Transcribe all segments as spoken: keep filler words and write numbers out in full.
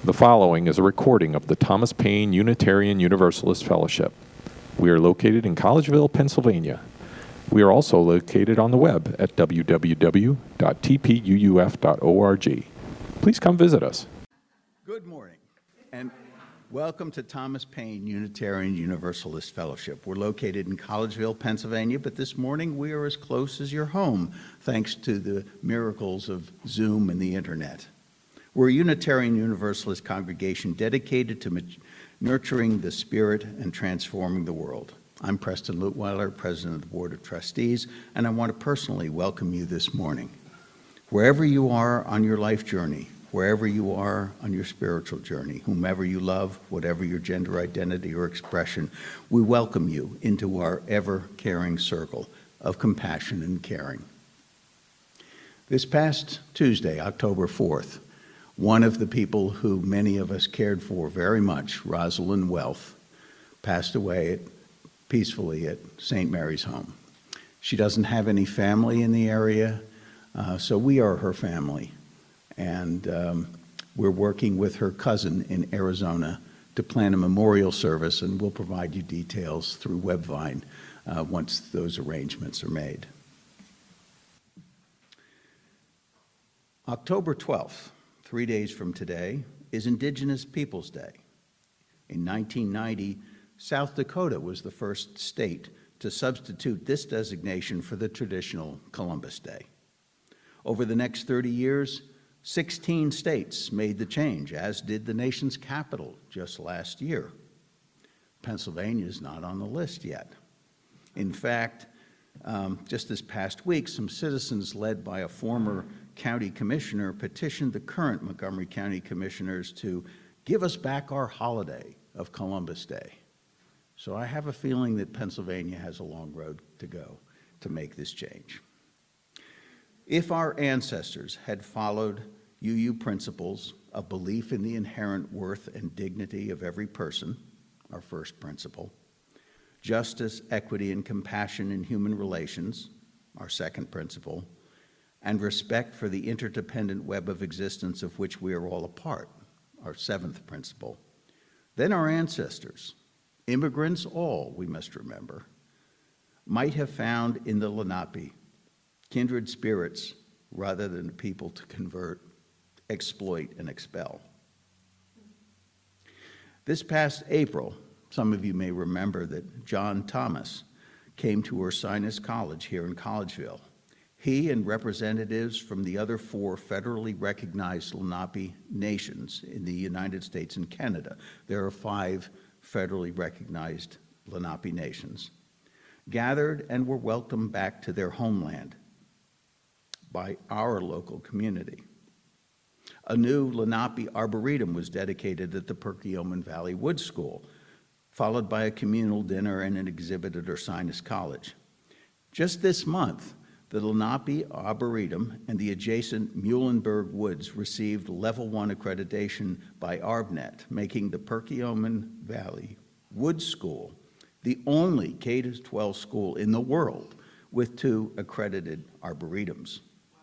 The following is a recording of the Thomas Paine Unitarian Universalist Fellowship. We are located in Collegeville, Pennsylvania. We are also located on the web at w w w dot t p u u f dot org. Please come visit us. Good morning, and welcome to Thomas Paine Unitarian Universalist Fellowship. We're located in Collegeville, Pennsylvania, but this morning we are as close as your home, thanks to the miracles of Zoom and the internet. We're a Unitarian Universalist congregation dedicated to nurturing the spirit and transforming the world. I'm Preston Lutweiler, President of the Board of Trustees, and I want to personally welcome you this morning. Wherever you are on your life journey, wherever you are on your spiritual journey, whomever you love, whatever your gender identity or expression, we welcome you into our ever-caring circle of compassion and caring. This past Tuesday, October fourth, one of the people who many of us cared for very much, Rosalind Wealth, passed away peacefully at Saint Mary's home. She doesn't have any family in the area, uh, so we are her family. And um, we're working with her cousin in Arizona to plan a memorial service, and we'll provide you details through Webvine uh, once those arrangements are made. October twelfth, three days from today, is Indigenous Peoples Day. In nineteen ninety, South Dakota was the first state to substitute this designation for the traditional Columbus Day. Over the next thirty years, sixteen states made the change, as did the nation's capital just last year. Pennsylvania is not on the list yet. In fact, um, just this past week, some citizens led by a former county commissioner petitioned the current Montgomery County commissioners to give us back our holiday of Columbus Day. So I have a feeling that Pennsylvania has a long road to go to make this change. If our ancestors had followed U U principles of belief in the inherent worth and dignity of every person, our first principle, justice, equity, and compassion in human relations, our second principle, and respect for the interdependent web of existence of which we are all a part, our seventh principle, then our ancestors, immigrants all, we must remember, might have found in the Lenape kindred spirits rather than people to convert, exploit, and expel. This past April, some of you may remember that John Thomas came to Ursinus College here in Collegeville. He and representatives from the other four federally recognized Lenape nations in the United States and Canada, there are five federally recognized Lenape nations, gathered and were welcomed back to their homeland by our local community. A new Lenape Arboretum was dedicated at the Perkiomen Valley Wood School, followed by a communal dinner and an exhibit at Ursinus College. Just this month, the Lenape Arboretum and the adjacent Muhlenberg Woods received level one accreditation by ARBNet, making the Perkiomen Valley Wood School the only K through twelve school in the world with two accredited arboretums.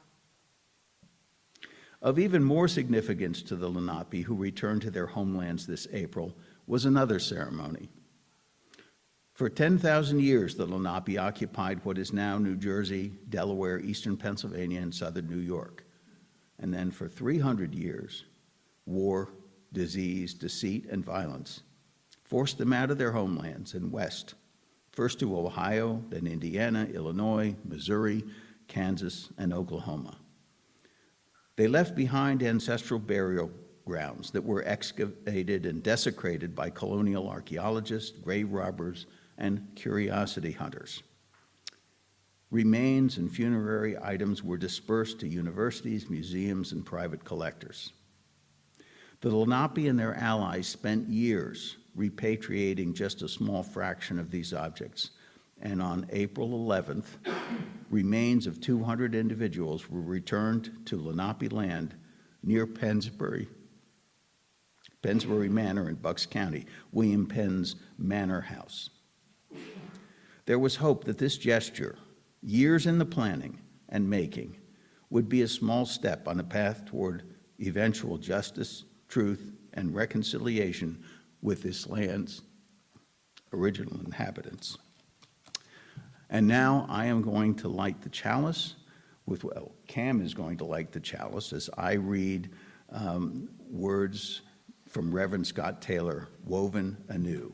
Of even more significance to the Lenape, who returned to their homelands this April, was another ceremony. For ten thousand years, the Lenape occupied what is now New Jersey, Delaware, eastern Pennsylvania, and southern New York. And then for three hundred years, war, disease, deceit, and violence forced them out of their homelands and west, first to Ohio, then Indiana, Illinois, Missouri, Kansas, and Oklahoma. They left behind ancestral burial grounds that were excavated and desecrated by colonial archaeologists, grave robbers, and curiosity hunters. Remains and funerary items were dispersed to universities, museums, and private collectors. The Lenape and their allies spent years repatriating just a small fraction of these objects, and on April eleventh, remains of two hundred individuals were returned to Lenape land near Pennsbury, Pennsbury Manor in Bucks County, William Penn's Manor House. There was hope that this gesture, years in the planning and making, would be a small step on a path toward eventual justice, truth, and reconciliation with this land's original inhabitants. And now I am going to light the chalice with, well, Cam is going to light the chalice as I read um, words from Reverend Scott Taylor, woven anew.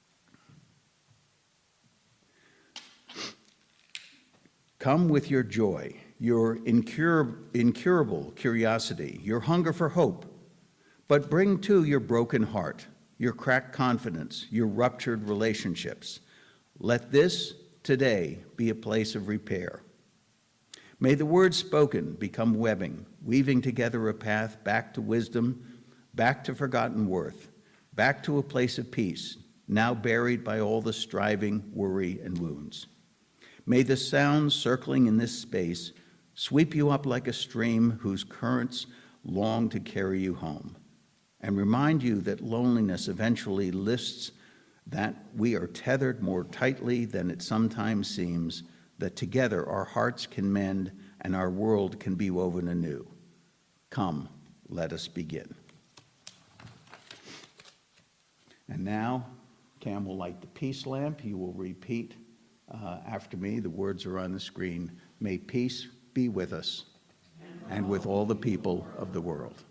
Come with your joy, your incurable, incurable curiosity, your hunger for hope, but bring too your broken heart, your cracked confidence, your ruptured relationships. Let this today be a place of repair. May the words spoken become webbing, weaving together a path back to wisdom, back to forgotten worth, back to a place of peace, now buried by all the striving, worry, and wounds. May the sounds circling in this space sweep you up like a stream whose currents long to carry you home, and remind you that loneliness eventually lifts, that we are tethered more tightly than it sometimes seems, that together our hearts can mend and our world can be woven anew. Come, let us begin. And now, Cam will light the peace lamp. You will repeat uh, after me. The words are on the screen. May peace be with us and with all the people of the world.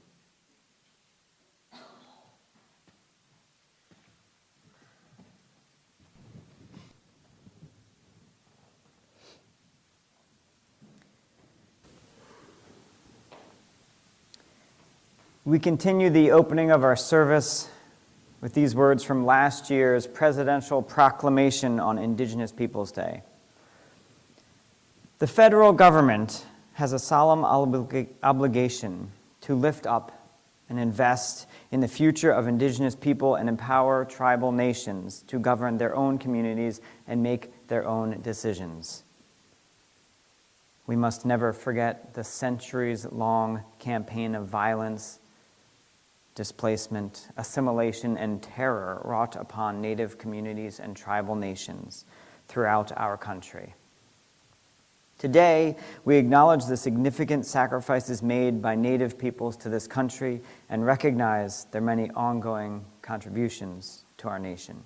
We continue the opening of our service with these words from last year's presidential proclamation on Indigenous Peoples Day. The federal government has a solemn oblig- obligation to lift up and invest in the future of Indigenous people and empower tribal nations to govern their own communities and make their own decisions. We must never forget the centuries-long campaign of violence, displacement, assimilation, and terror wrought upon Native communities and tribal nations throughout our country. Today, we acknowledge the significant sacrifices made by Native peoples to this country and recognize their many ongoing contributions to our nation.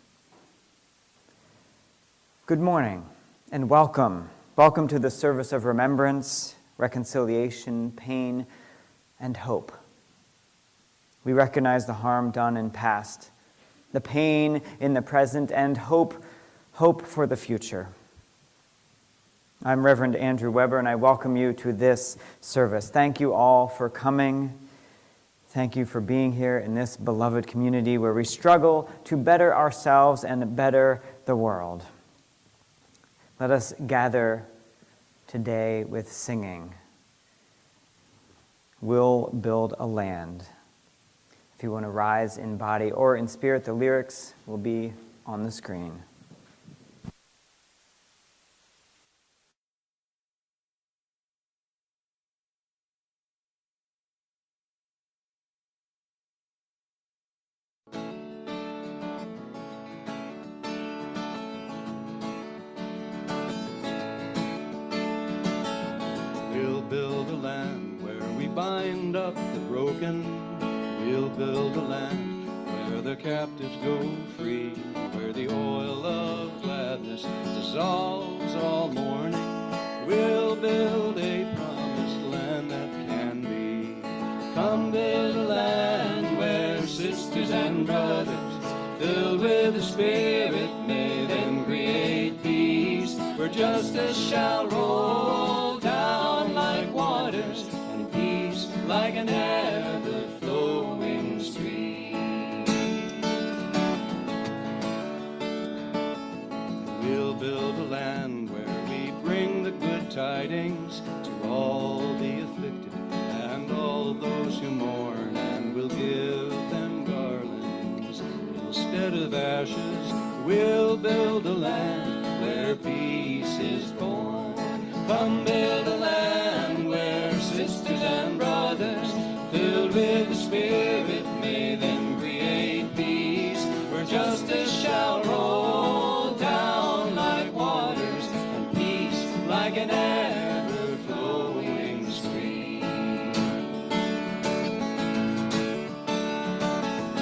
Good morning and welcome. Welcome to the service of remembrance, reconciliation, pain, and hope. We recognize the harm done in past, the pain in the present, and hope, hope for the future. I'm Reverend Andrew Weber, and I welcome you to this service. Thank you all for coming. Thank you for being here in this beloved community where we struggle to better ourselves and better the world. Let us gather today with singing. We'll build a land. If you want to rise in body or in spirit, the lyrics will be on the screen. We'll build a land where we bind up the broken. We'll build a land where the captives go free, where the oil of gladness dissolves all mourning. We'll build a promised land that can be. Come build a land where sisters and brothers, filled with the Spirit, may then create peace, where justice shall roll down like waters, and peace like an ever-flowing stream. We'll build a land where we bring the good tidings to all the afflicted and all those who mourn, and we'll give them garlands instead of ashes. We'll build a land where peace is born. Come build a land where sisters and brothers, filled with the Spirit, may then create peace, where justice shall roll down like waters, and peace like an ever-flowing stream.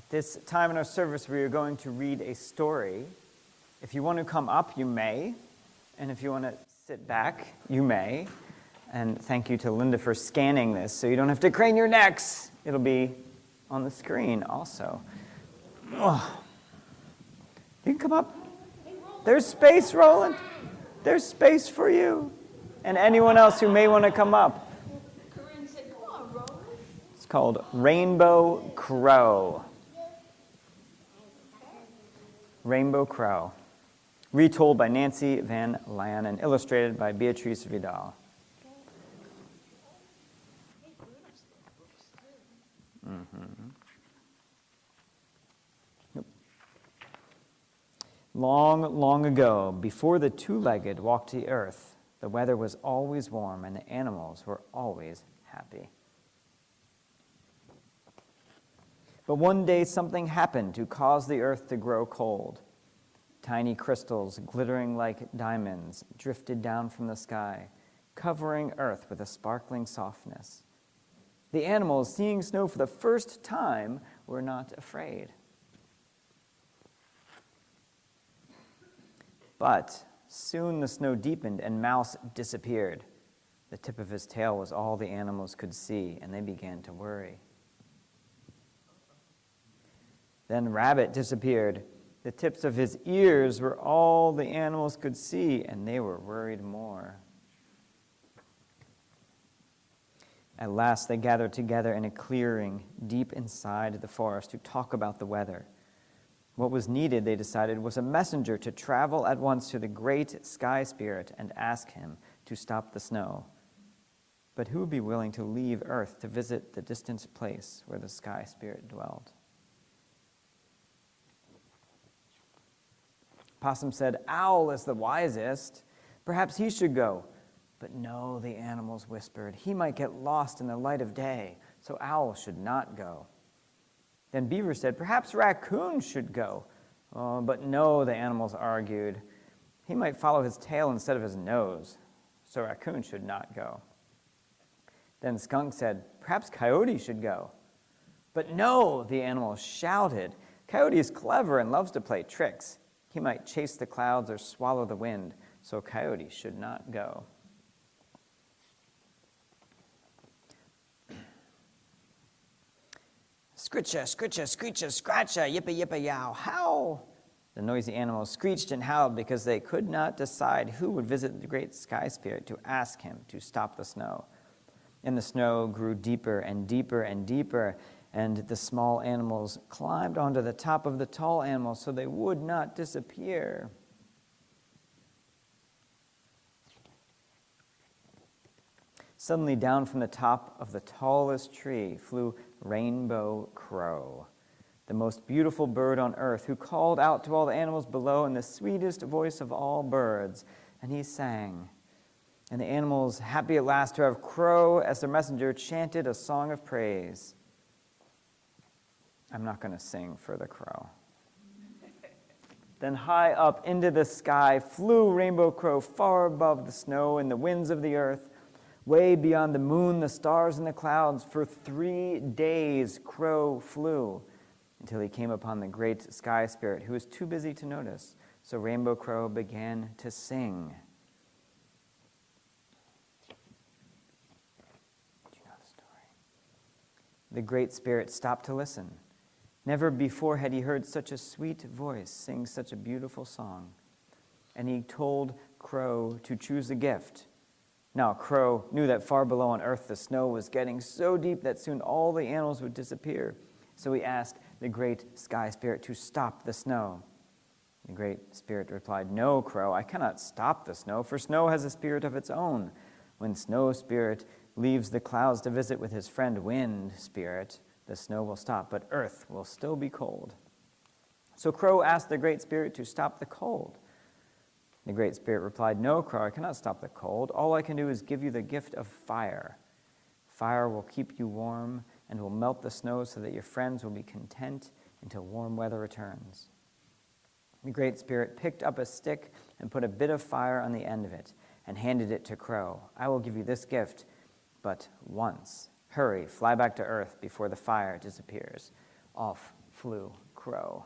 This time in our service, we are going to read a story. If you want to come up, you may. And if you want to sit back, you may. And thank you to Linda for scanning this so you don't have to crane your necks. It'll be on the screen also. Oh. You can come up. There's space, Roland. There's space for you. And anyone else who may want to come up. It's called Rainbow Crow. Rainbow Crow. Retold by Nancy Van Leyen and illustrated by Beatrice Vidal. Mm-hmm. Yep. Long, long ago, before the two-legged walked the earth, the weather was always warm and the animals were always happy. But one day something happened to cause the earth to grow cold. Tiny crystals, glittering like diamonds, drifted down from the sky, covering earth with a sparkling softness. The animals, seeing snow for the first time, were not afraid. But soon the snow deepened and Mouse disappeared. The tip of his tail was all the animals could see, and they began to worry. Then Rabbit disappeared. The tips of his ears were all the animals could see, and they were worried more. At last, they gathered together in a clearing deep inside the forest to talk about the weather. What was needed, they decided, was a messenger to travel at once to the great sky spirit and ask him to stop the snow. But who would be willing to leave Earth to visit the distant place where the sky spirit dwelled? Possum said, "Owl is the wisest. Perhaps he should go." But no, the animals whispered, "He might get lost in the light of day, so Owl should not go." Then Beaver said, "Perhaps Raccoon should go." Oh, but no, the animals argued. "He might follow his tail instead of his nose, so Raccoon should not go." Then Skunk said, "Perhaps Coyote should go." But no, the animals shouted. "Coyote is clever and loves to play tricks. He might chase the clouds or swallow the wind, so Coyote should not go." Scritcha, scritcha, screecha, scratcha, yippa, yippa, yow, how? The noisy animals screeched and howled because they could not decide who would visit the great sky spirit to ask him to stop the snow. And the snow grew deeper and deeper and deeper, and the small animals climbed onto the top of the tall animals so they would not disappear. Suddenly, down from the top of the tallest tree flew Rainbow Crow, the most beautiful bird on earth, who called out to all the animals below in the sweetest voice of all birds, and he sang. And the animals, happy at last to have Crow as their messenger, chanted a song of praise. I'm not going to sing for the crow. Then high up into the sky flew Rainbow Crow, far above the snow and the winds of the earth, way beyond the moon, the stars, and the clouds. For three days Crow flew until he came upon the great sky spirit, who was too busy to notice. So Rainbow Crow began to sing. Do you know the story? The great spirit stopped to listen. Never before had he heard such a sweet voice sing such a beautiful song. And he told Crow to choose a gift. Now, Crow knew that far below on earth the snow was getting so deep that soon all the animals would disappear. So he asked the great sky spirit to stop the snow. The great spirit replied, "No, Crow, I cannot stop the snow, for snow has a spirit of its own. When Snow Spirit leaves the clouds to visit with his friend Wind Spirit, the snow will stop, but earth will still be cold." So Crow asked the great spirit to stop the cold. The great spirit replied, "No, Crow, I cannot stop the cold. All I can do is give you the gift of fire. Fire will keep you warm and will melt the snow so that your friends will be content until warm weather returns." The great spirit picked up a stick and put a bit of fire on the end of it and handed it to Crow. "I will give you this gift, but once. Hurry, fly back to earth before the fire disappears." Off flew Crow.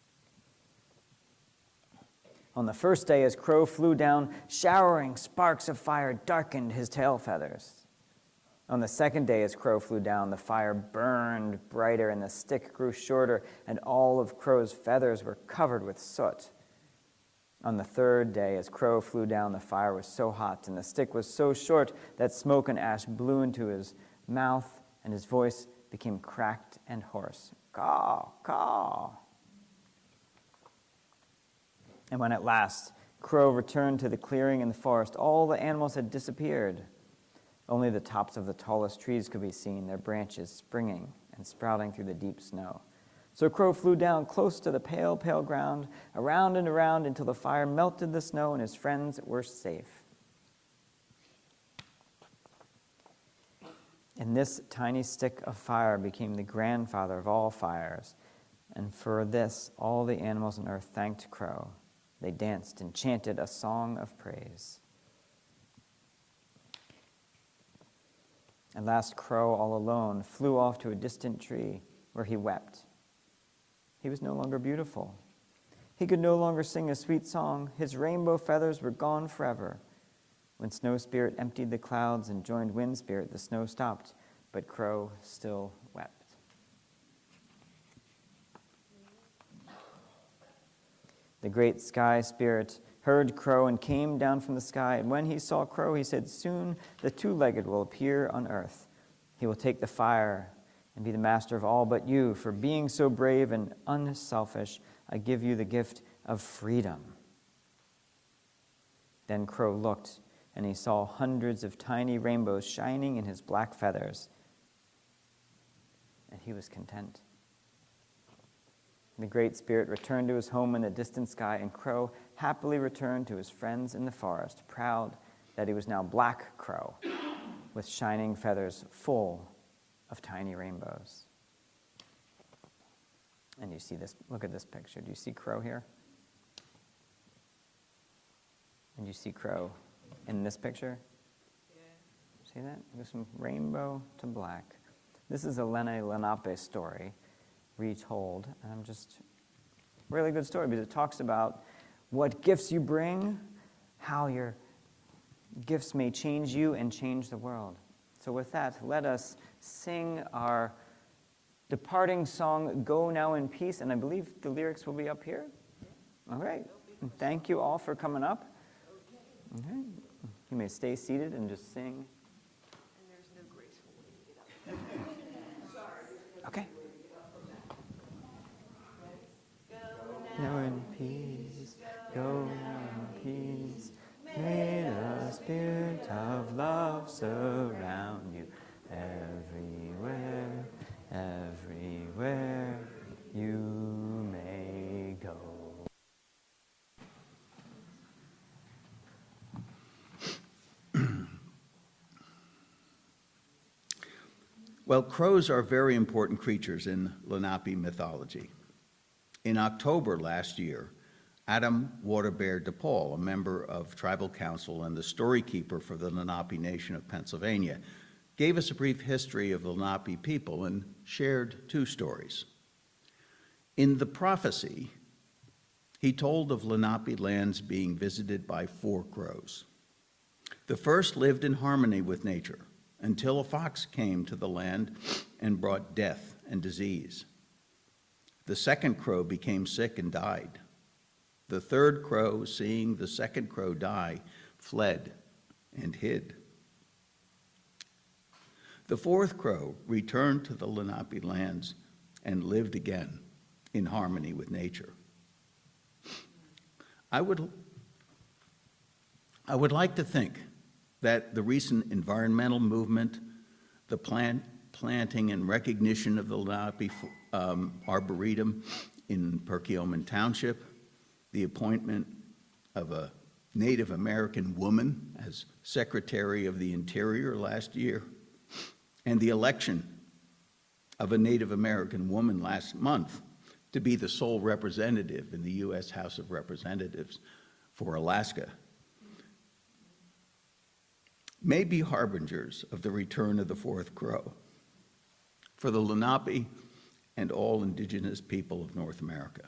On the first day, as Crow flew down, showering sparks of fire darkened his tail feathers. On the second day, as Crow flew down, the fire burned brighter, and the stick grew shorter, and all of Crow's feathers were covered with soot. On the third day, as Crow flew down, the fire was so hot, and the stick was so short that smoke and ash blew into his mouth, and his voice became cracked and hoarse. Caw, caw. And when at last Crow returned to the clearing in the forest, all the animals had disappeared. Only the tops of the tallest trees could be seen, their branches springing and sprouting through the deep snow. So Crow flew down close to the pale, pale ground, around and around until the fire melted the snow and his friends were safe. And this tiny stick of fire became the grandfather of all fires. And for this, all the animals on earth thanked Crow. They danced and chanted a song of praise. At last, Crow, all alone, flew off to a distant tree where he wept. He was no longer beautiful. He could no longer sing a sweet song. His rainbow feathers were gone forever. When Snow Spirit emptied the clouds and joined Wind Spirit, the snow stopped, but Crow still wept. The great Sky Spirit heard Crow and came down from the sky, and when he saw Crow, he said, "Soon the two-legged will appear on earth. He will take the fire and be the master of all but you. For being so brave and unselfish, I give you the gift of freedom." Then Crow looked, and he saw hundreds of tiny rainbows shining in his black feathers, and he was content. The Great Spirit returned to his home in the distant sky, and Crow happily returned to his friends in the forest, proud that he was now Black Crow, with shining feathers full of tiny rainbows. And you see this, look at this picture. Do you see Crow here? And you see Crow in this picture? Yeah. See that? There's some rainbow to black. This is a Lenni Lenape story retold, and I'm just really good story because it talks about what gifts you bring, how your gifts may change you and change the world. So with that, let us sing our departing song, Go Now in Peace, and I believe the lyrics will be up here. All right. And thank you all for coming up. Okay. You may stay seated and just sing. And there's no graceful way to get up. Okay. Now in peace, go now in peace. May the spirit of love surround you everywhere, everywhere you may go. Well, crows are very important creatures in Lenape mythology. In October last year, Adam Waterbear DePaul, a member of Tribal Council and the story keeper for the Lenape Nation of Pennsylvania, gave us a brief history of the Lenape people and shared two stories. In The Prophecy, he told of Lenape lands being visited by four crows. The first lived in harmony with nature until a fox came to the land and brought death and disease. The second crow became sick and died. The third crow, seeing the second crow die, fled and hid. The fourth crow returned to the Lenape lands and lived again in harmony with nature. I would, I would like to think that the recent environmental movement, the plant planting and recognition of the Lenape um, Arboretum in Perkiomen Township, the appointment of a Native American woman as Secretary of the Interior last year, and the election of a Native American woman last month to be the sole representative in the U S House of Representatives for Alaska, may be harbingers of the return of the fourth crow. For the Lenape and all indigenous people of North America.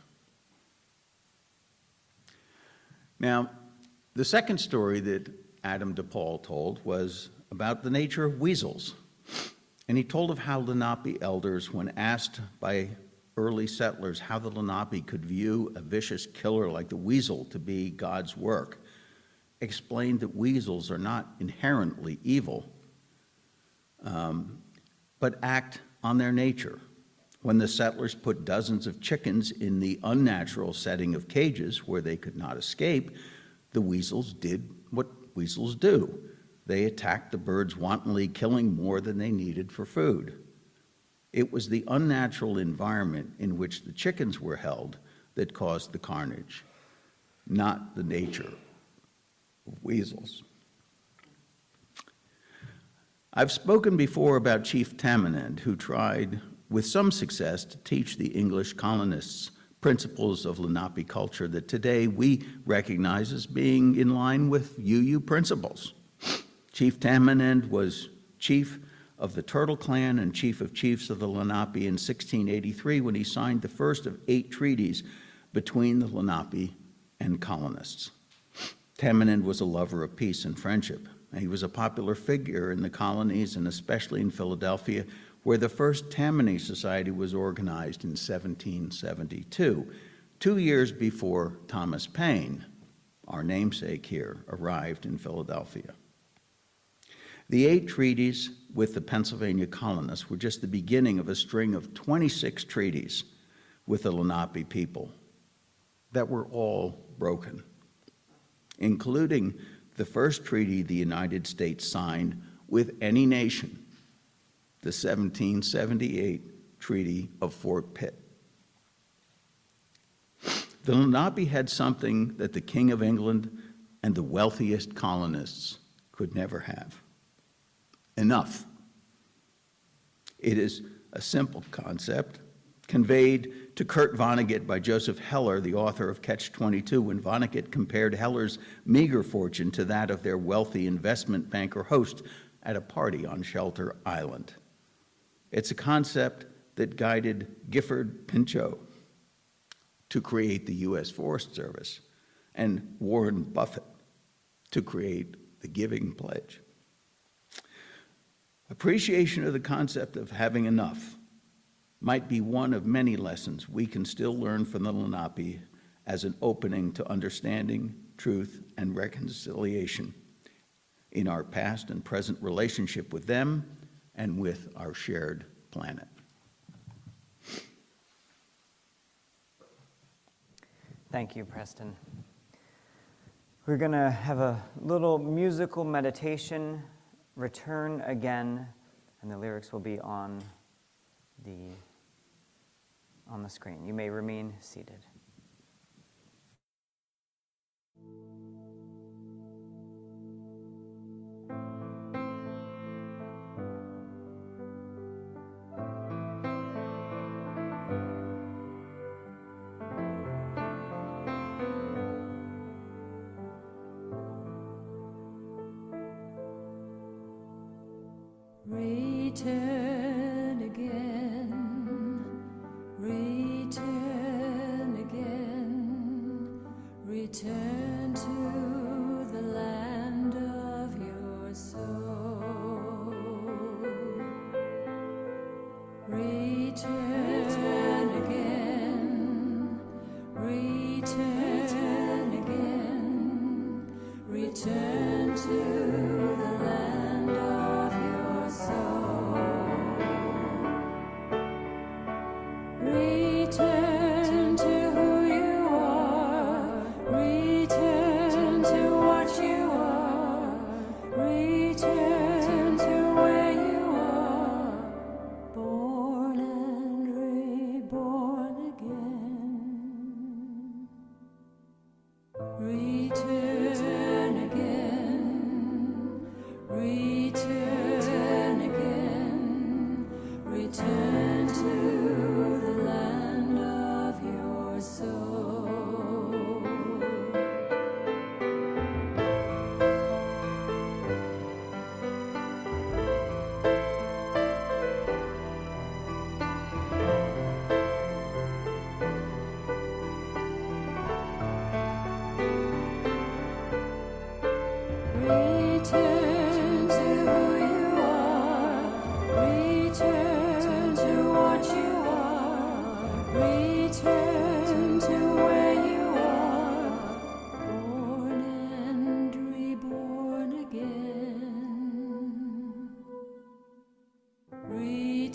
Now, the second story that Adam DePaul told was about the nature of weasels. And he told of how Lenape elders, when asked by early settlers how the Lenape could view a vicious killer like the weasel to be God's work, explained that weasels are not inherently evil, um, but act on their nature. When the settlers put dozens of chickens in the unnatural setting of cages where they could not escape, the weasels did what weasels do. They attacked the birds wantonly, killing more than they needed for food. It was the unnatural environment in which the chickens were held that caused the carnage, not the nature of weasels. I've spoken before about Chief Tamanend, who tried, with some success, to teach the English colonists principles of Lenape culture that today we recognize as being in line with U U principles. Chief Tamanend was chief of the Turtle Clan and chief of chiefs of the Lenape in sixteen eighty-three when he signed the first of eight treaties between the Lenape and colonists. Tamanend was a lover of peace and friendship. He was a popular figure in the colonies and especially in Philadelphia, where the first Tammany Society was organized in seventeen seventy-two, two years before Thomas Paine, our namesake here, arrived in Philadelphia. The eight treaties with the Pennsylvania colonists were just the beginning of a string of twenty-six treaties with the Lenape people that were all broken, including the first treaty the United States signed with any nation, the seventeen seventy-eight Treaty of Fort Pitt. The Lenape had something that the King of England and the wealthiest colonists could never have: enough. It is a simple concept conveyed to Kurt Vonnegut by Joseph Heller, the author of Catch twenty-two, when Vonnegut compared Heller's meager fortune to that of their wealthy investment banker host at a party on Shelter Island. It's a concept that guided Gifford Pinchot to create the U S Forest Service and Warren Buffett to create the Giving Pledge. Appreciation of the concept of having enough might be one of many lessons we can still learn from the Lenape as an opening to understanding, truth, and reconciliation in our past and present relationship with them and with our shared planet. Thank you, Preston. We're going to have a little musical meditation, Return Again, and the lyrics will be on the, on the screen. You may remain seated. Return again, return again, return to the land of your soul. Return again, return again, return to the land of your soul. Return to who you are, return to what you are, return to where you are, born and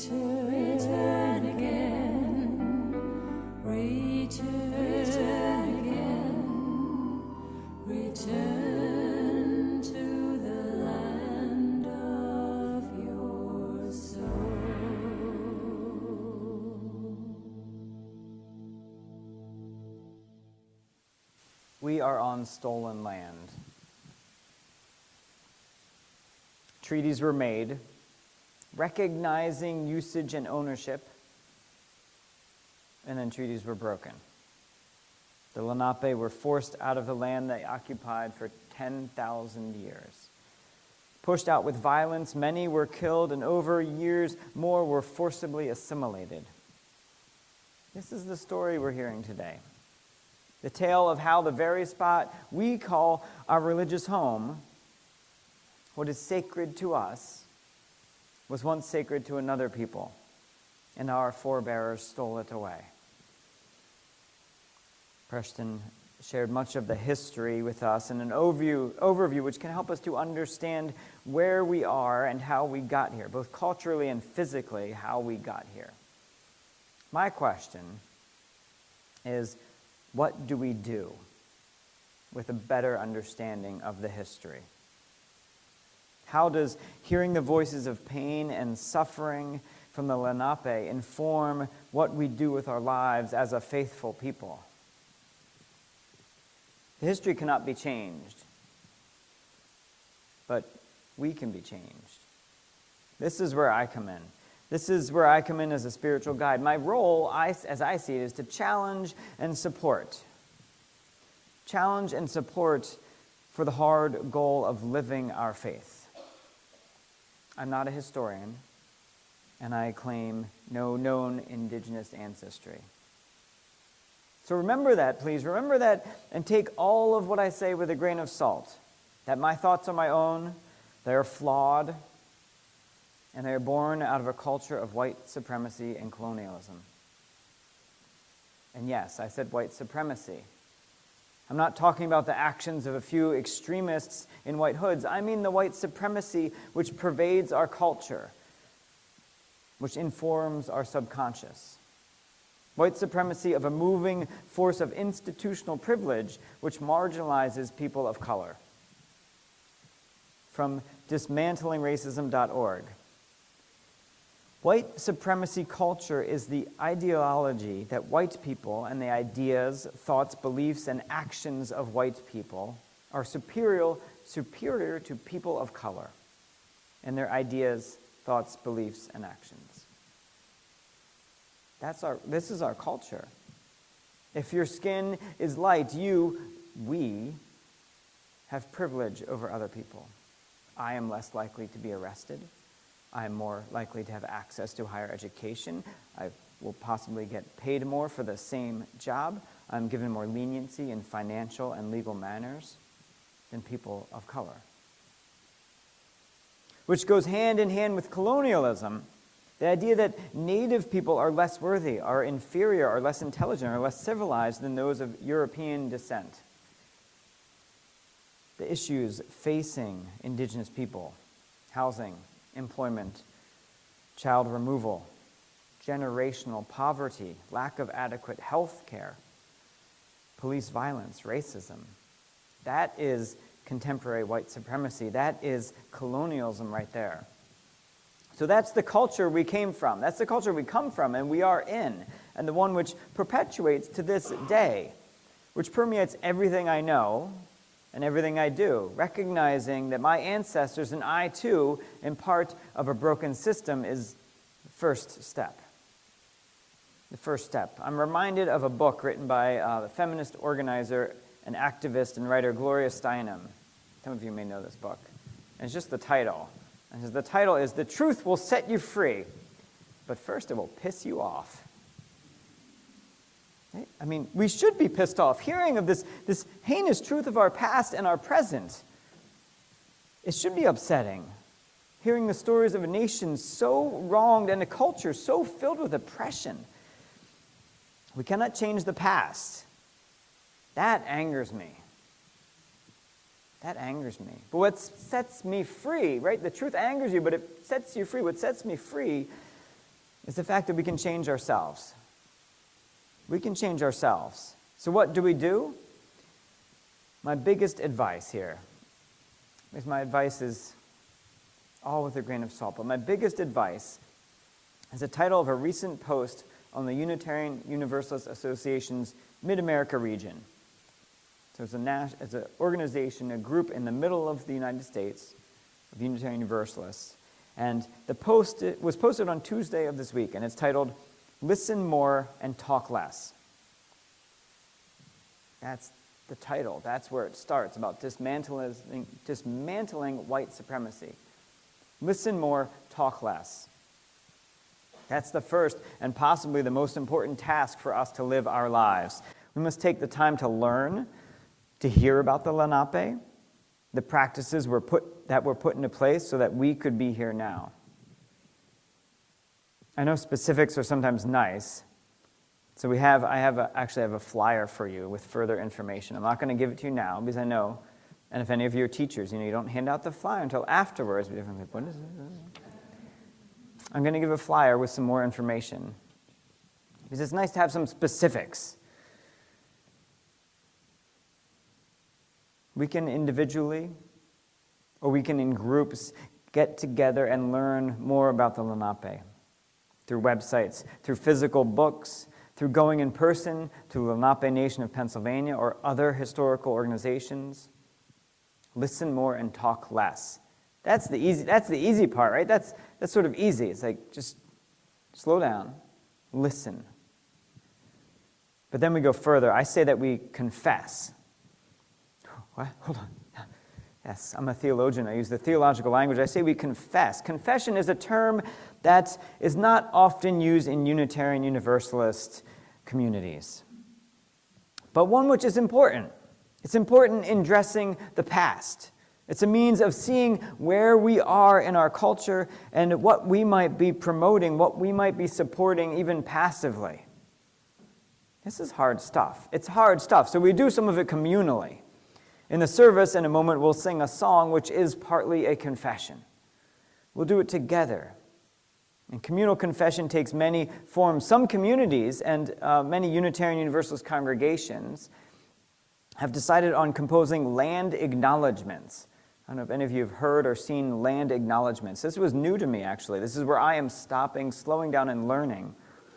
return, return again, return, return again, return to the land of your soul. We are on stolen land. Treaties were made recognizing usage and ownership, and then treaties were broken. The Lenape were forced out of the land they occupied for ten thousand years. Pushed out with violence, many were killed, and over years, more were forcibly assimilated. This is the story we're hearing today. The tale of how the very spot we call our religious home, what is sacred to us, was once sacred to another people, and our forebears stole it away. Preston shared much of the history with us in an overview, overview which can help us to understand where we are and how we got here, both culturally and physically, how we got here. My question is, what do we do with a better understanding of the history? How does hearing the voices of pain and suffering from the Lenape inform what we do with our lives as a faithful people? The history cannot be changed, but we can be changed. This is where I come in. This is where I come in as a spiritual guide. My role, I, as I see it, is to challenge and support. Challenge and support for the hard goal of living our faith. I'm not a historian, and I claim no known indigenous ancestry. So remember that, please. Remember that and take all of what I say with a grain of salt. That my thoughts are my own, they are flawed, and they are born out of a culture of white supremacy and colonialism. And yes, I said white supremacy. I'm not talking about the actions of a few extremists in white hoods. I mean the white supremacy which pervades our culture, which informs our subconscious. White supremacy of a moving force of institutional privilege which marginalizes people of color. From dismantling racism dot org. White supremacy culture is the ideology that white people and the ideas, thoughts, beliefs, and actions of white people are superior, superior to people of color and their ideas, thoughts, beliefs, and actions. That's our, this is our culture. If your skin is light, you, we, have privilege over other people. I am less likely to be arrested. I am more likely to have access to higher education. I will possibly get paid more for the same job. I'm given more leniency in financial and legal manners than people of color. Which goes hand in hand with colonialism. The idea that native people are less worthy, are inferior, are less intelligent, are less civilized than those of European descent. The issues facing indigenous people, housing, employment, child removal, generational poverty, lack of adequate health care, police violence, racism. That is contemporary white supremacy. That is colonialism right there. So that's the culture we came from. That's the culture we come from and we are in, and the one which perpetuates to this day, which permeates everything I know and everything I do, recognizing that my ancestors and I too, in part of a broken system, is the first step. The first step. I'm reminded of a book written by uh, the feminist organizer and activist and writer Gloria Steinem. Some of you may know this book. And it's just the title. And the title is "The Truth Will Set You Free, but first it will piss you off." I mean, we should be pissed off hearing of this, this heinous truth of our past and our present. It should be upsetting, hearing the stories of a nation so wronged and a culture so filled with oppression. We cannot change the past. That angers me. That angers me. But what sets me free, right? The truth angers you, but it sets you free. What sets me free is the fact that we can change ourselves. We can change ourselves. So what do we do? My biggest advice here, because my advice is all with a grain of salt, but my biggest advice is the title of a recent post on the Unitarian Universalist Association's Mid-America region. So it's, a nas- it's an organization, a group in the middle of the United States of Unitarian Universalists. And the post was posted on Tuesday of this week, and it's titled, Listen More and Talk Less. That's the title. That's where it starts, about dismantling, dismantling white supremacy. Listen more, talk less. That's the first and possibly the most important task for us to live our lives. We must take the time to learn, to hear about the Lenape, the practices were put, that were put into place so that we could be here now. I know specifics are sometimes nice, so we have, I have a, actually have a flyer for you with further information. I'm not going to give it to you now because I know, and if any of you are teachers, you know, you don't hand out the flyer until afterwards. But like, what is it? I'm going to give a flyer with some more information because it's nice to have some specifics. We can individually, or we can in groups, get together and learn more about the Lenape through websites, through physical books, through going in person to the Lenape Nation of Pennsylvania or other historical organizations. Listen more and talk less. That's the easy, that's the easy part, right? That's, that's sort of easy. It's like, just slow down, listen. But then we go further. I say that we confess. What? Hold on. Yes, I'm a theologian. I use the theological language. I say we confess. Confession is a term that is not often used in Unitarian Universalist communities, but one which is important. It's important in addressing the past. It's a means of seeing where we are in our culture and what we might be promoting, what we might be supporting even passively. This is hard stuff. It's hard stuff, so we do some of it communally. In the service, in a moment, we'll sing a song which is partly a confession. We'll do it together. And communal confession takes many forms. Some communities and uh, many Unitarian Universalist congregations have decided on composing land acknowledgments. I don't know if any of you have heard or seen land acknowledgments. This was new to me, actually. This is where I am stopping, slowing down, and learning.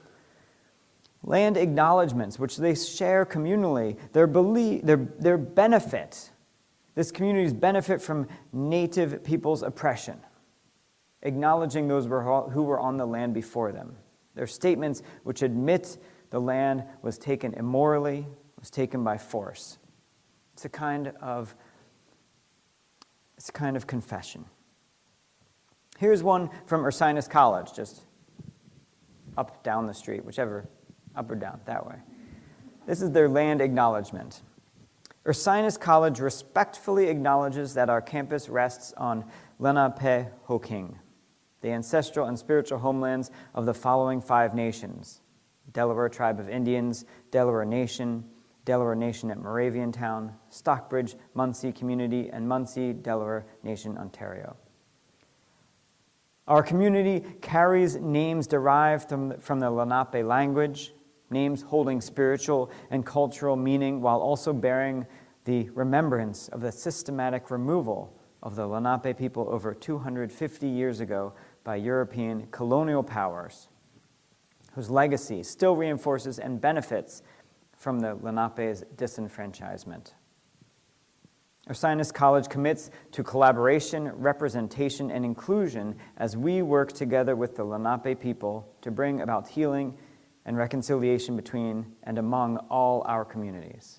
Land acknowledgments, which they share communally, their belief, their, their benefit, this community's benefit from native people's oppression, acknowledging those who were on the land before them. Their statements which admit the land was taken immorally, was taken by force. It's a kind of, it's a kind of confession. Here's one from Ursinus College, just up, down the street, whichever. Up or down, that way. This is their land acknowledgement. Ursinus College respectfully acknowledges that our campus rests on Lenapehoking, the ancestral and spiritual homelands of the following five nations: Delaware Tribe of Indians, Delaware Nation, Delaware Nation at Moraviantown, Stockbridge, Muncie Community, and Muncie, Delaware Nation, Ontario. Our community carries names derived from, from the Lenape language, names holding spiritual and cultural meaning while also bearing the remembrance of the systematic removal of the Lenape people over two hundred fifty years ago by European colonial powers, whose legacy still reinforces and benefits from the Lenape's disenfranchisement. Ursinus College commits to collaboration, representation, and inclusion as we work together with the Lenape people to bring about healing and reconciliation between and among all our communities.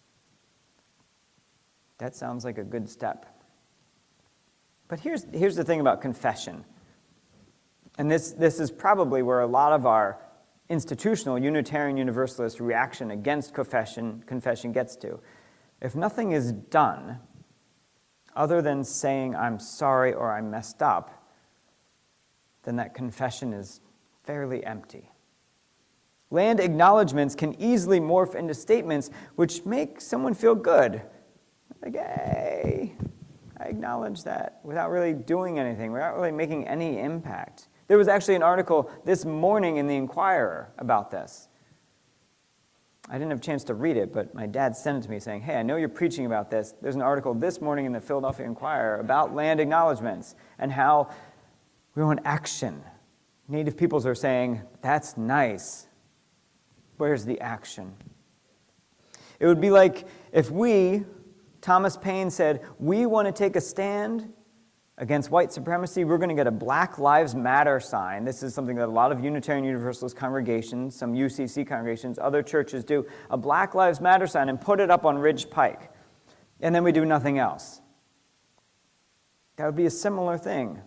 That sounds like a good step. But here's, here's the thing about confession. And this, this is probably where a lot of our institutional Unitarian Universalist reaction against confession, confession gets to. If nothing is done, other than saying I'm sorry or I messed up, then that confession is fairly empty. Land acknowledgments can easily morph into statements which make someone feel good. Like, hey, I acknowledge that, without really doing anything, without really making any impact. There was actually an article this morning in the Inquirer about this. I didn't have a chance to read it, but my dad sent it to me saying, hey, I know you're preaching about this. There's an article this morning in the Philadelphia Inquirer about land acknowledgments and how we want action. Native peoples are saying, that's nice. Where's the action? It would be like if we, Thomas Paine said, we want to take a stand against white supremacy. We're going to get a Black Lives Matter sign. This is something that a lot of Unitarian Universalist congregations, some U C C congregations, other churches do, a Black Lives Matter sign and put it up on Ridge Pike. And then we do nothing else. That would be a similar thing.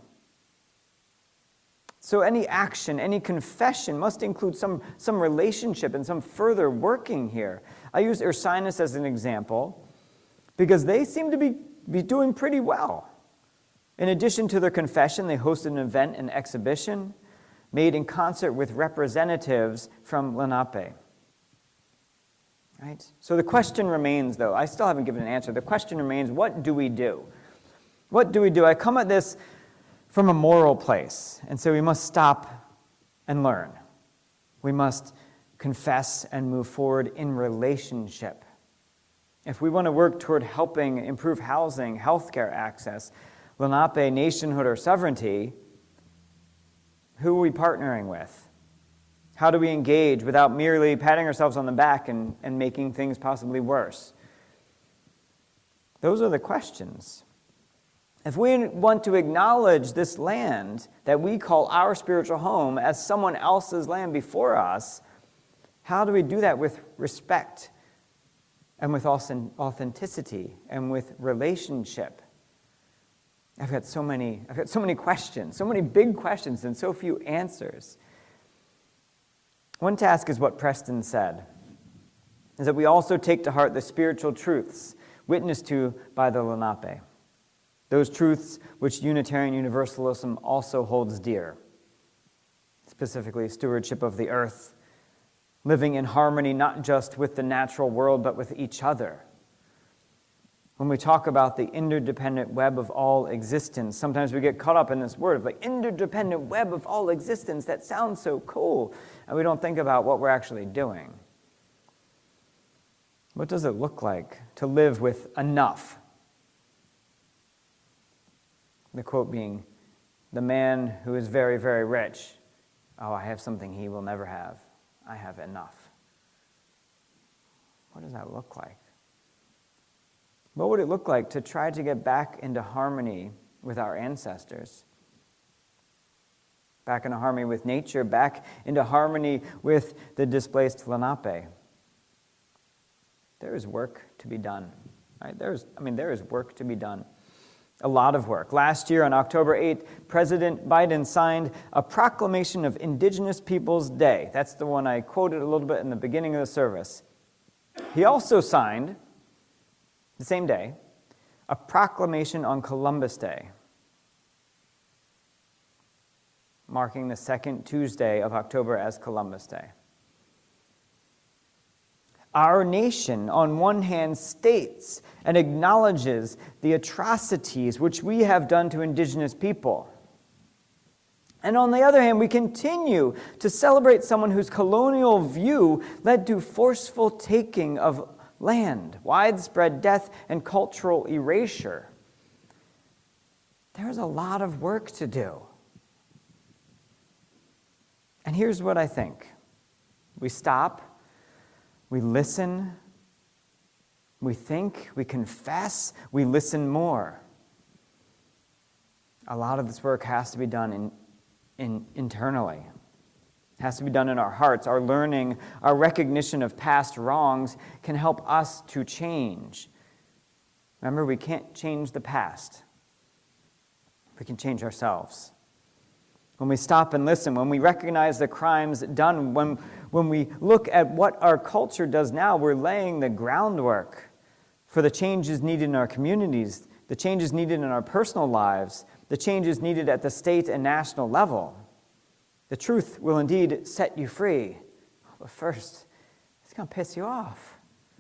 So any action, any confession must include some, some relationship and some further working here. I use Ursinus as an example because they seem to be, be doing pretty well. In addition to their confession, they hosted an event and exhibition made in concert with representatives from Lenape. Right? So the question remains, though, I still haven't given an answer. The question remains, what do we do? What do we do? I come at this from a moral place, and so we must stop and learn. We must confess and move forward in relationship. If we want to work toward helping improve housing, healthcare access, Lenape nationhood or sovereignty, who are we partnering with? How do we engage without merely patting ourselves on the back and, and making things possibly worse? Those are the questions. If we want to acknowledge this land that we call our spiritual home as someone else's land before us, how do we do that with respect and with authenticity and with relationship? I've got so many, I've got so many questions, so many big questions and so few answers. One task is what Preston said, is that we also take to heart the spiritual truths witnessed to by the Lenape. Those truths which Unitarian Universalism also holds dear, specifically stewardship of the earth, living in harmony not just with the natural world but with each other. When we talk about the interdependent web of all existence, sometimes we get caught up in this word of like interdependent web of all existence. That sounds so cool, and we don't think about what we're actually doing. What does it look like to live with enough? The quote being, the man who is very, very rich, oh, I have something he will never have. I have enough. What does that look like? What would it look like to try to get back into harmony with our ancestors? Back into harmony with nature, back into harmony with the displaced Lenape. There is work to be done. Right? There's, I mean, there is work to be done. A lot of work. Last year on October eighth, President Biden signed a proclamation of Indigenous Peoples Day. That's the one I quoted a little bit in the beginning of the service. He also signed, the same day, a proclamation on Columbus Day, marking the second Tuesday of October as Columbus Day. Our nation, on one hand, states and acknowledges the atrocities which we have done to indigenous people. And on the other hand, we continue to celebrate someone whose colonial view led to forceful taking of land, widespread death, and cultural erasure. There's a lot of work to do. And here's what I think. We stop, we listen, we think, we confess, we listen more. A lot of this work has to be done in, in, internally. It has to be done in our hearts. Our learning, our recognition of past wrongs can help us to change. Remember, we can't change the past. We can change ourselves. When we stop and listen, when we recognize the crimes done, when, when we look at what our culture does now, we're laying the groundwork for the changes needed in our communities, the changes needed in our personal lives, the changes needed at the state and national level. The truth will indeed set you free. But first, it's going to piss you off.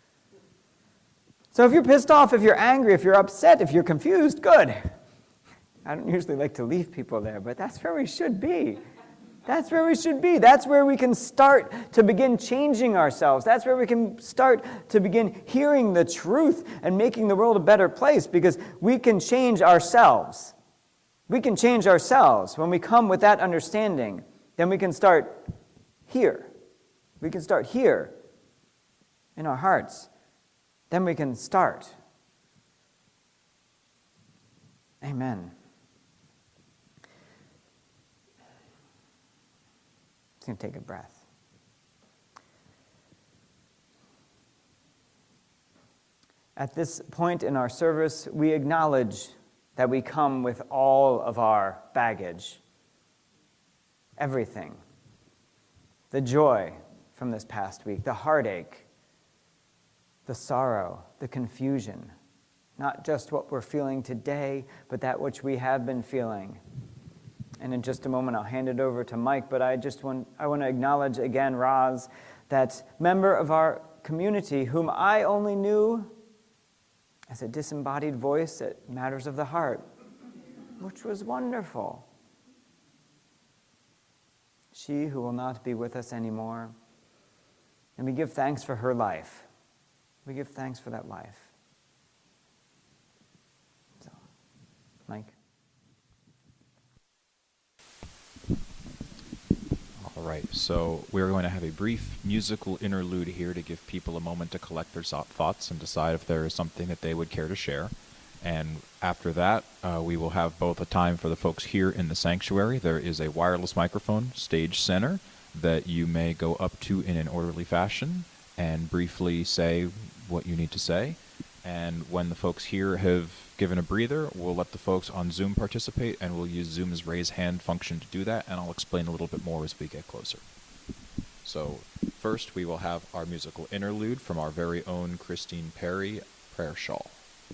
So if you're pissed off, if you're angry, if you're upset, if you're confused, good. I don't usually like to leave people there, but that's where we should be. That's where we should be. That's where we can start to begin changing ourselves. That's where we can start to begin hearing the truth and making the world a better place, because we can change ourselves. We can change ourselves. When we come with that understanding, then we can start here. We can start here in our hearts. Then we can start. Amen. Just going to take a breath. At this point in our service, we acknowledge that we come with all of our baggage, everything, the joy from this past week, the heartache, the sorrow, the confusion, not just what we're feeling today, but that which we have been feeling. And in just a moment, I'll hand it over to Mike, but I just want, I want to acknowledge again Roz, that member of our community whom I only knew as a disembodied voice at Matters of the Heart, which was wonderful. She who will not be with us anymore. And we give thanks for her life. We give thanks for that life. So, Mike. All right, so we're going to have a brief musical interlude here to give people a moment to collect their so- thoughts and decide if there is something that they would care to share. And after that, uh, we will have both a time for the folks here in the sanctuary. There is a wireless microphone, stage center, that you may go up to in an orderly fashion and briefly say what you need to say. And when the folks here have given a breather, we'll let the folks on Zoom participate, and we'll use Zoom's raise hand function to do that, and I'll explain a little bit more as we get closer. So first, we will have our musical interlude from our very own Christine Perry, Prayer Shawl.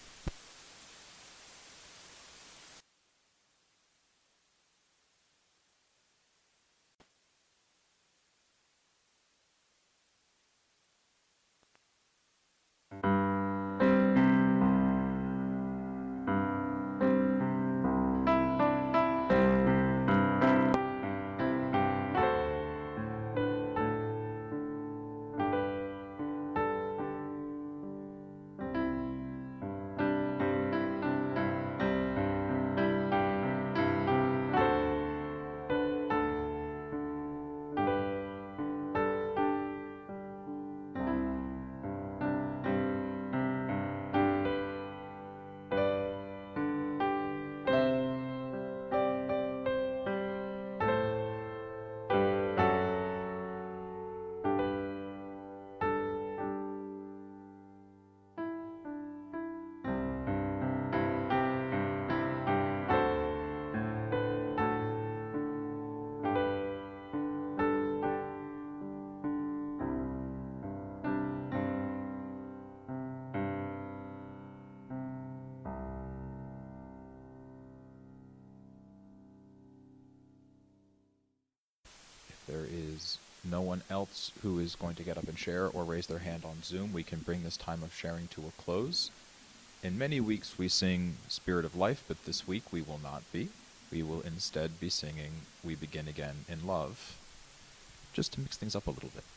There is no one else who is going to get up and share or raise their hand on Zoom. We can bring this time of sharing to a close. In many weeks we sing Spirit of Life, but this week we will not be. We will instead be singing We Begin Again in Love, just to mix things up a little bit.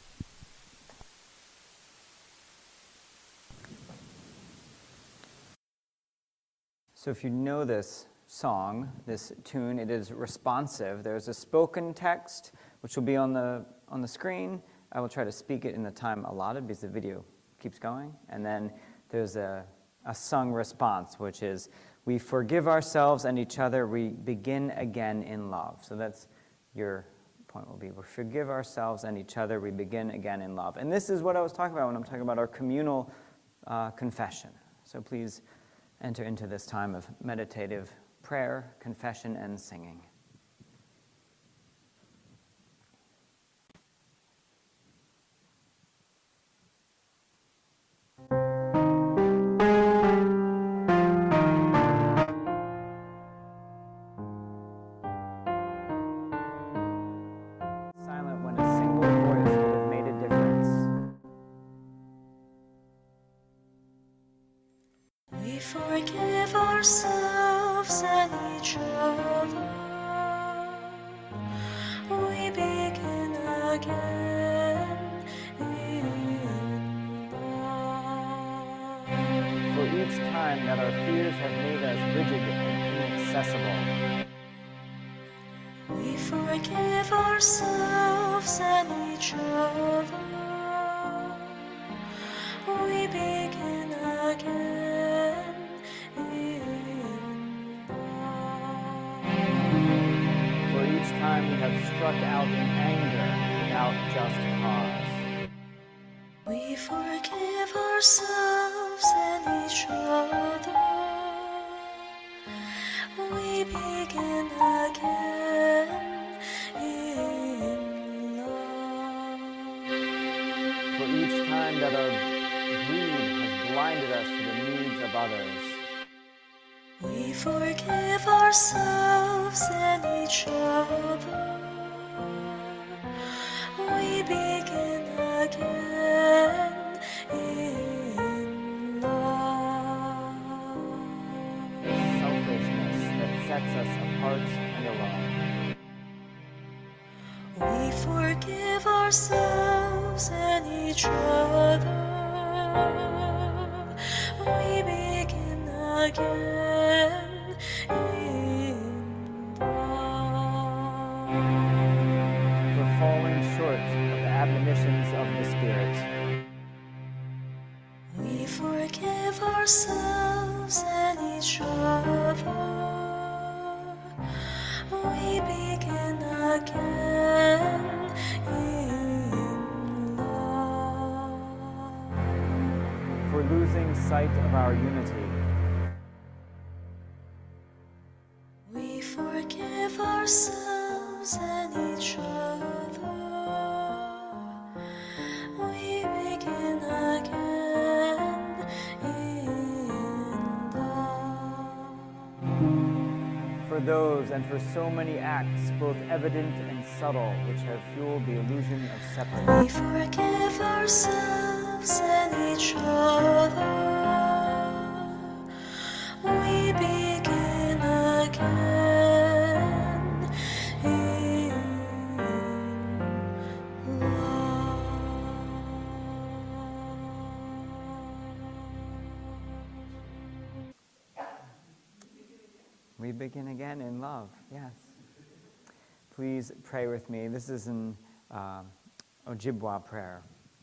So if you know this song, this tune, it is responsive. There's a spoken text, which will be on the on the screen. I will try to speak it in the time allotted because the video keeps going. And then there's a, a sung response, which is, we forgive ourselves and each other, we begin again in love. So that's your point will be, we forgive ourselves and each other, we begin again in love. And this is what I was talking about when I'm talking about our communal uh, confession. So please enter into this time of meditative prayer, confession, and singing. Silent when a single voice would have made a difference. We forgive ourselves and each that our fears have made us rigid and inaccessible. We forgive ourselves and each other. We begin again in love. For each time we have struck out in anger without just cause. We forgive ourselves and each other. We begin again in love. For each time that our greed has blinded us to the needs of others. We forgive ourselves and each other. We begin again in love. The selfishness that sets us apart and alone. We forgive ourselves and each other. We begin again in love. For falling short of the admonitions of the Spirit. We forgive ourselves and each other. We begin again in love. For losing sight of our unity. We forgive ourselves and each other. We begin again in love. For those and for so many acts, both evident and subtle, which have fueled the illusion of We separateness. forgive ourselves and each other. We begin again in love. We begin again in love, yes. Please pray with me. This is an uh, Ojibwa prayer.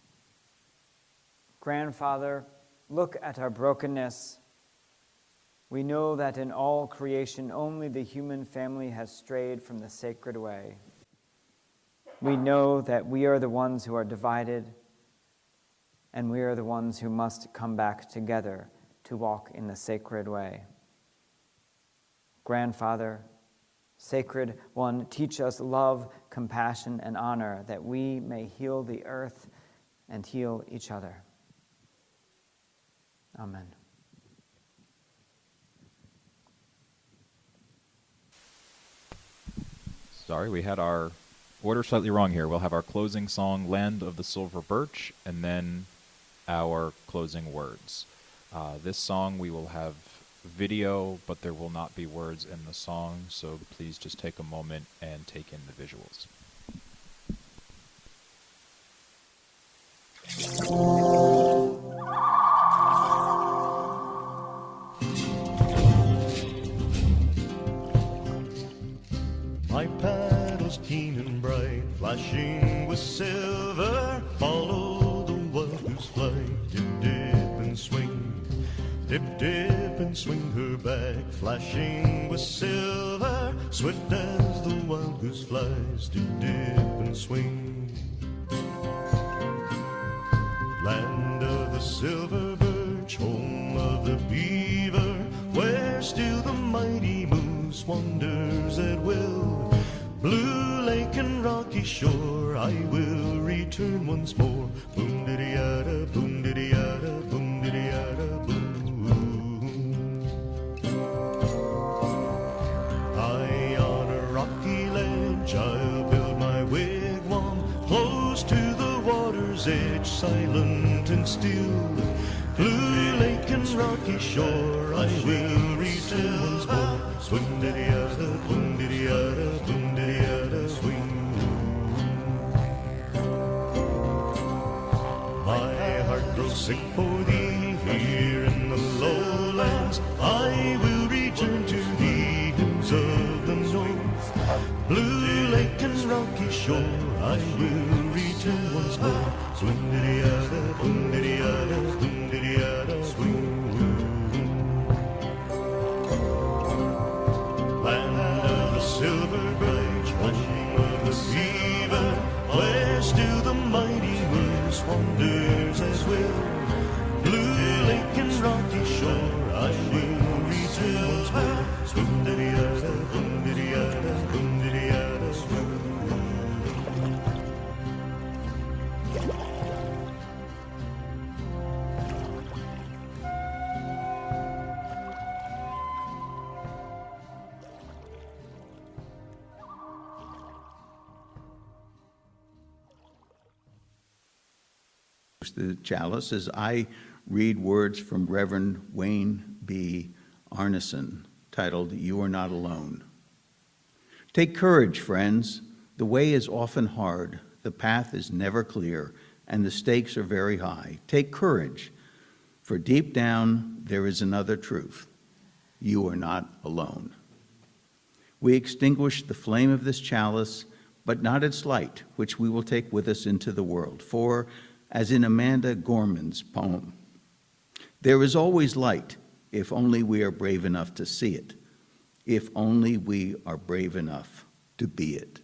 Grandfather, look at our brokenness. We know that in all creation only the human family has strayed from the sacred way. We know that we are the ones who are divided, and we are the ones who must come back together to walk in the sacred way. Grandfather, Sacred One, teach us love, compassion, and honor, that we may heal the earth and heal each other. Amen. Sorry, we had our order slightly wrong here. We'll have our closing song, Land of the Silver Birch, and then our closing words. Uh, this song we will have video, but there will not be words in the song, so please just take a moment and take in the visuals. My paddle's keen and bright, flashing with silver. Follow the water's flight, dip, dip and swing. Dip, dip and swing her back, flashing with silver. Swift as the wild goose flies, dip, dip and swing. Land of the silver birch, home of the beaver, where still the mighty moose wanders at will. Blue lake and rocky shore, I will return once more. Boom diddy yada, boom diddy yada, boom diddy yada, boom. High on a rocky ledge, I'll build my wigwam, close to the water's edge, silent and still. Blue lake and rocky shore, I will return once more. Swing diddy yada, boom diddy yada, boom diddy yada, swing. My heart grows sick for thee here in the lowlands. shore, I will return once more. Swing diddy yada, boom diddy yada, boom diddy yada, swing. Land of the silver birch, home of the beaver, where still the mighty moose wanders as will. Blue lake and rocky shore, I will return once more. Swing diddy yada, boom diddy yada, boom diddy yada, swing. The chalice as I read words from Reverend Wayne B. Arneson titled, "You Are Not Alone." Take courage, friends. The way is often hard, the path is never clear, and the stakes are very high. Take courage, for deep down there is another truth. You are not alone. We extinguish the flame of this chalice, but not its light, which we will take with us into the world. For, as in Amanda Gorman's poem, there is always light if only we are brave enough to see it, if only we are brave enough to be it.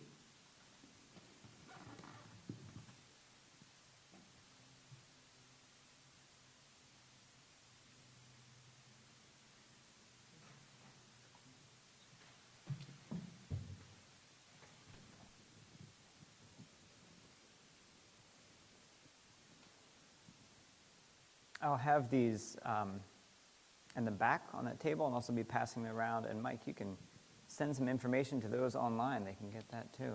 I'll have these um, in the back on that table and also be passing them around. And Mike, you can send some information to those online. They can get that too.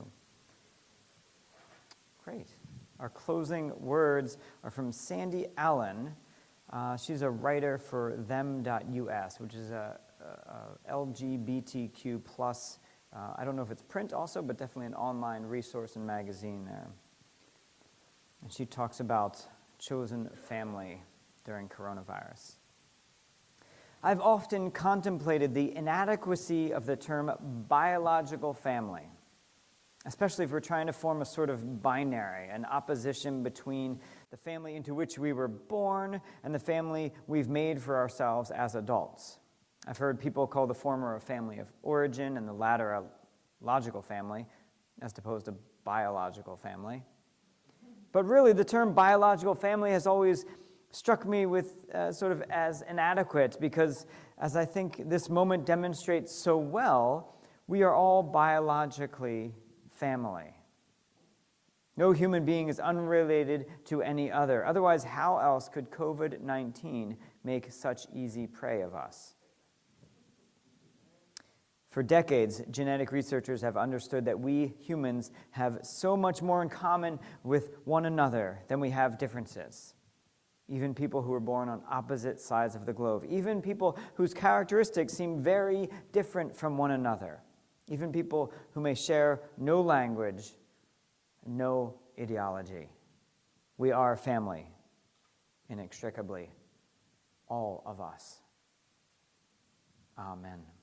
Great. Our closing words are from Sandy Allen. Uh, she's a writer for them dot U S, which is a, a, a L G B T Q plus, uh, I don't know if it's print also, but definitely an online resource and magazine there. And she talks about chosen family during coronavirus. I've often contemplated the inadequacy of the term biological family, especially if we're trying to form a sort of binary, an opposition between the family into which we were born and the family we've made for ourselves as adults. I've heard people call the former a family of origin and the latter a logical family, as opposed to biological family. But really, the term biological family has always struck me with uh, sort of as inadequate because, as I think this moment demonstrates so well, we are all biologically family. No human being is unrelated to any other. Otherwise, how else could COVID nineteen make such easy prey of us? For decades, genetic researchers have understood that we humans have so much more in common with one another than we have differences. Even people who are born on opposite sides of the globe, even people whose characteristics seem very different from one another, even people who may share no language, no ideology. We are family, inextricably, all of us. Amen.